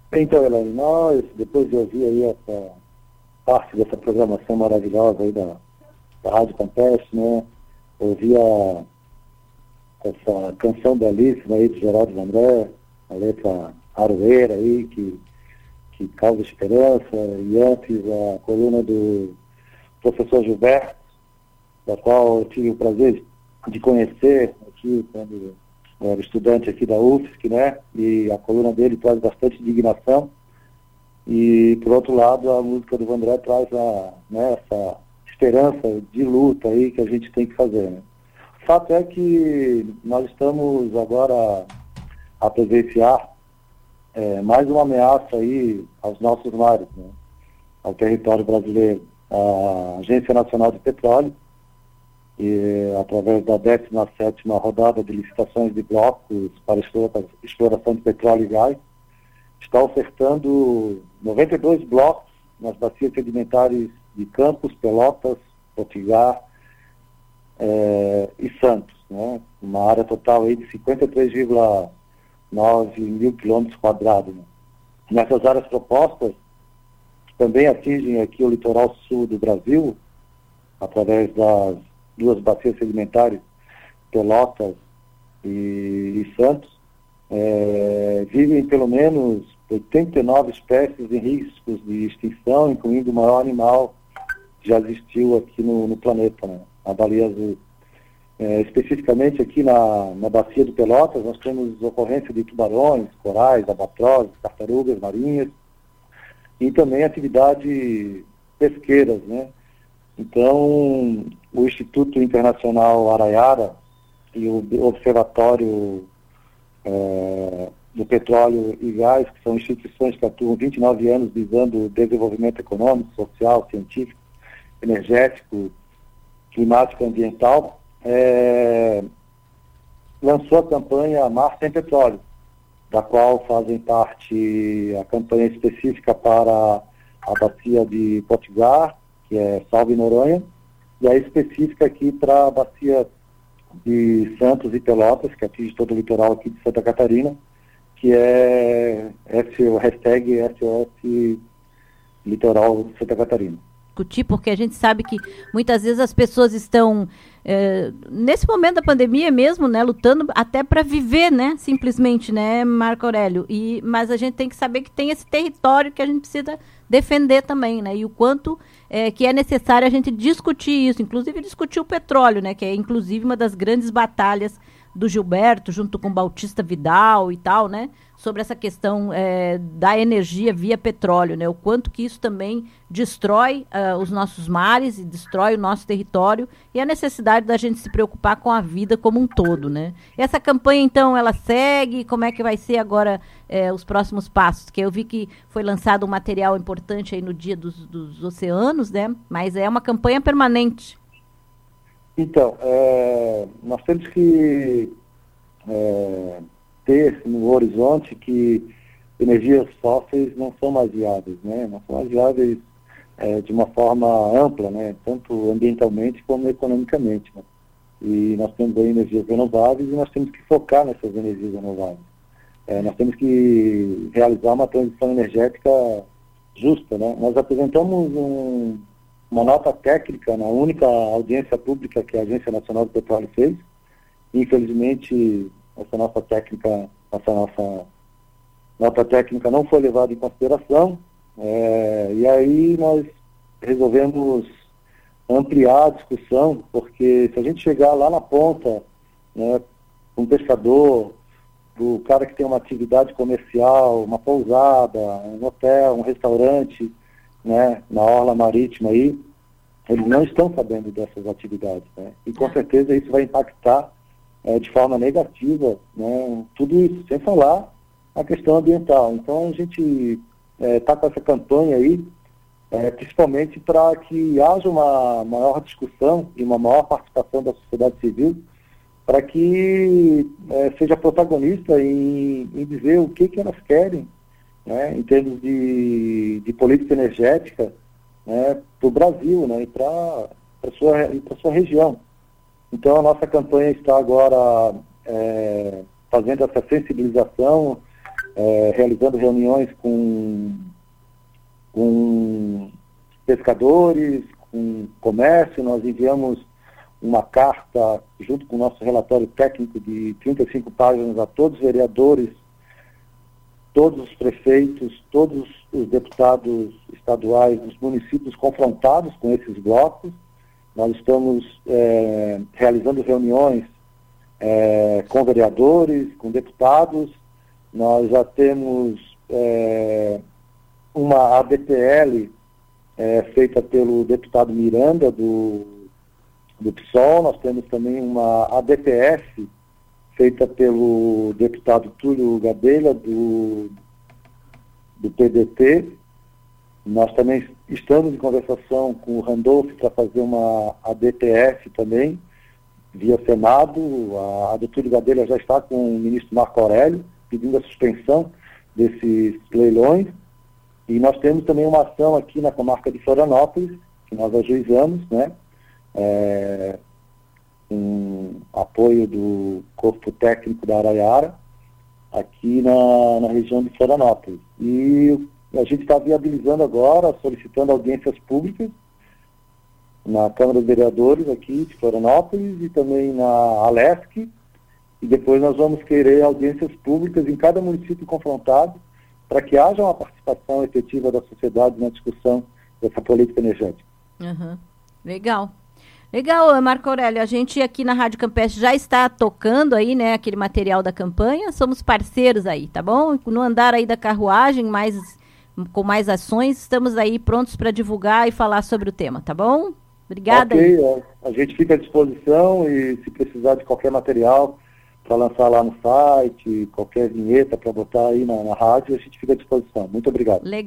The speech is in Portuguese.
Então, Elaine, nós, depois de ouvir aí essa parte dessa programação maravilhosa aí da Rádio Campestre, né? Ouvir essa canção belíssima aí de Geraldo Vandré, a letra aroeira aí, que causa esperança, e antes a coluna do professor Gilberto, da qual eu tive o prazer de conhecer aqui quando eu era estudante aqui da UFSC, né? E a coluna dele traz bastante indignação. E, por outro lado, a música do Vandré traz essa esperança de luta aí que a gente tem que fazer, né? O fato é que nós estamos agora a presenciar mais uma ameaça aí aos nossos mares, né? Ao território brasileiro. A Agência Nacional de Petróleo, e, através da 17ª rodada de licitações de blocos para exploração de petróleo e gás, está ofertando 92 blocos nas bacias sedimentares de Campos, Pelotas, Potiguar e Santos, né? Uma área total aí de 53,9 mil quilômetros quadrados. Né? Nessas áreas propostas, que também atingem aqui o litoral sul do Brasil, através das duas bacias sedimentares, Pelotas e Santos, vivem pelo menos 89 espécies em riscos de extinção, incluindo o maior animal que já existiu aqui no planeta, né? A baleia azul. Especificamente aqui na bacia do Pelotas, nós temos ocorrência de tubarões, corais, albatrozes, tartarugas marinhas e também atividades pesqueiras, né? Então, o Instituto Internacional Araiara e o Observatório do Petróleo e Gás, que são instituições que atuam 29 anos visando o desenvolvimento econômico, social, científico, energético, climático e ambiental, lançou a campanha Mar Sem Petróleo, da qual fazem parte a campanha específica para a bacia de Potiguar, que é Salve Noronha, e a específica aqui para a bacia de Santos e Pelotas, que atinge todo o litoral aqui de Santa Catarina, que é o hashtag SOS Litoral de Santa Catarina. Porque a gente sabe que muitas vezes as pessoas estão, nesse momento da pandemia mesmo, né, lutando até para viver, né, simplesmente, né, Marco Aurélio, mas a gente tem que saber que tem esse território que a gente precisa defender também, né, e o quanto que é necessário a gente discutir isso, inclusive discutir o petróleo, né, que é inclusive uma das grandes batalhas do Gilberto, junto com Bautista Vidal e tal, né, sobre essa questão da energia via petróleo, né, o quanto que isso também destrói os nossos mares e destrói o nosso território e a necessidade da gente se preocupar com a vida como um todo, né. Essa campanha, então, ela segue, como é que vai ser agora os próximos passos? Que eu vi que foi lançado um material importante aí no Dia dos Oceanos, né, mas é uma campanha permanente. Então, nós temos que ter no horizonte que energias fósseis não são mais viáveis, né? Não são mais viáveis de uma forma ampla, né? Tanto ambientalmente como economicamente, né? E nós temos aí energias renováveis e nós temos que focar nessas energias renováveis. Nós temos que realizar uma transição energética justa, né? Nós apresentamos uma nota técnica na única audiência pública que a Agência Nacional do Petróleo fez. Infelizmente, essa nossa nota técnica não foi levada em consideração, e aí nós resolvemos ampliar a discussão, porque se a gente chegar lá na ponta, né, um pescador, do cara que tem uma atividade comercial, uma pousada, um hotel, um restaurante, né, na orla marítima aí, eles não estão sabendo dessas atividades, né? E com certeza isso vai impactar de forma negativa, né, tudo isso, sem falar a questão ambiental. Então a gente está com essa campanha aí, principalmente para que haja uma maior discussão e uma maior participação da sociedade civil, para que seja protagonista em dizer o que elas querem, né, em termos de política energética, né, para o Brasil, né, e para a sua região. Então a nossa campanha está agora fazendo essa sensibilização, realizando reuniões com pescadores, com comércio. Nós enviamos uma carta, junto com o nosso relatório técnico de 35 páginas, a todos os vereadores, todos os prefeitos, todos os deputados estaduais dos municípios confrontados com esses blocos. Nós estamos realizando reuniões com vereadores, com deputados. Nós já temos uma ADPL feita pelo deputado Miranda, do PSOL. Nós temos também uma ADPF feita pelo deputado Túlio Gadelha, do PDT. Nós também estamos em conversação com o Randolph para fazer uma ADPF também, via Senado. A do Túlio Gadelha já está com o ministro Marco Aurélio, pedindo a suspensão desses leilões. E nós temos também uma ação aqui na comarca de Florianópolis, que nós ajuizamos, né? Com apoio do Corpo Técnico da Araiara, aqui na região de Florianópolis. E a gente está viabilizando agora, solicitando audiências públicas na Câmara dos Vereadores aqui de Florianópolis e também na Alesc. E depois nós vamos querer audiências públicas em cada município confrontado, para que haja uma participação efetiva da sociedade na discussão dessa política energética. Uhum. Legal. Legal, Marco Aurélio. A gente aqui na Rádio Campestre já está tocando aí, né, aquele material da campanha. Somos parceiros aí, tá bom? No andar aí da carruagem, com mais ações, estamos aí prontos para divulgar e falar sobre o tema, tá bom? Obrigada. Ok, a gente fica à disposição e se precisar de qualquer material para lançar lá no site, qualquer vinheta para botar aí na rádio, a gente fica à disposição. Muito obrigado. Legal.